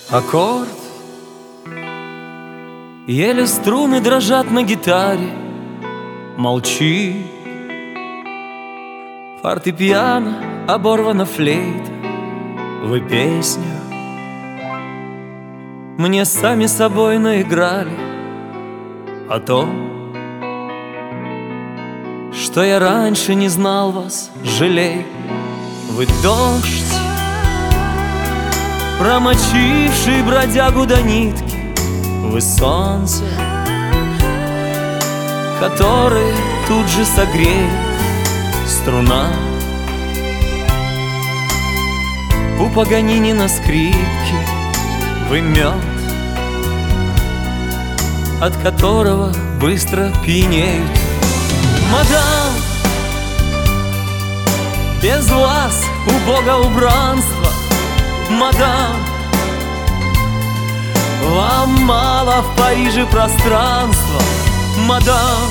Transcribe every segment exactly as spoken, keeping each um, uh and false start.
Аккорд, еле струны дрожат на гитаре. Молчи, фортепиано, оборвана флейта. Вы песню мне сами собой наиграли о том, что я раньше не знал вас, жалей. Вы дождь, промочивший бродягу до нитки. Вы солнце, которое тут же согреет струна. У Паганини на скрипке вы мед, от которого быстро пьянеют. Мадам, без вас убого убранства. Мадам, вам мало в Париже пространства. Мадам,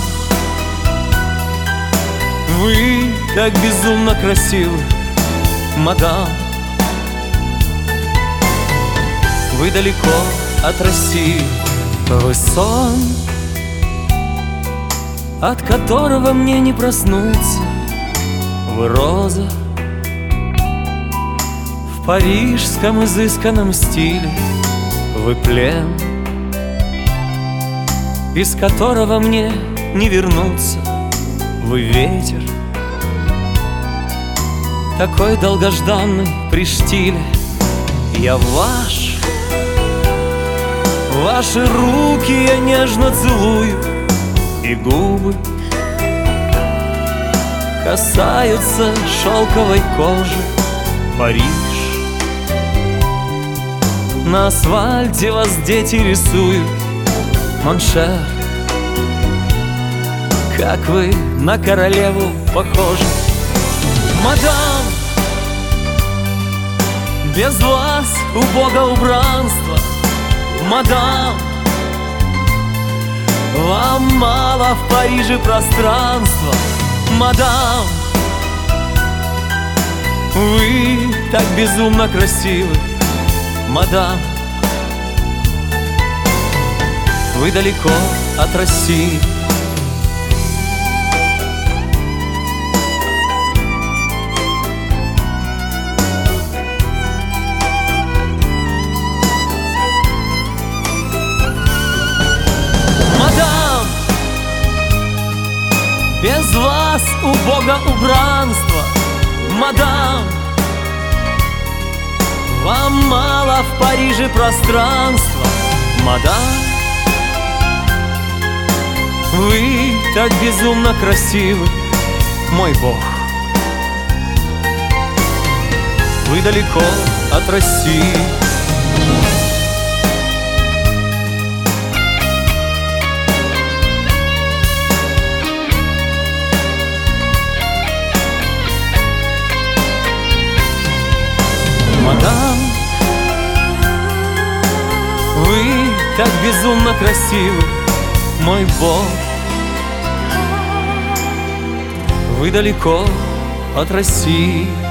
вы так безумно красивы. Мадам, вы далеко от России. Вы сон, от которого мне не проснуться. Вы роза в парижском изысканном стиле. Вы плен, из которого мне не вернуться. Вы ветер, такой долгожданный при штиле. Я ваш, ваши руки я нежно целую, и губы касаются шелковой кожи. Париж, на асфальте вас дети рисуют. Моншер, как вы на королеву похожи. Мадам, без вас убого убранства. Мадам, вам мало в Париже пространства. Мадам, вы так безумно красивы. Мадам, вы далеко от России. Мадам, без вас убого убранства. Мадам, вам мало в Париже пространства. Мадам, вы так безумно красивы, мой Бог. Вы далеко от России. Мадам, вы так безумно красивы, мой Бог. Вы далеко от России.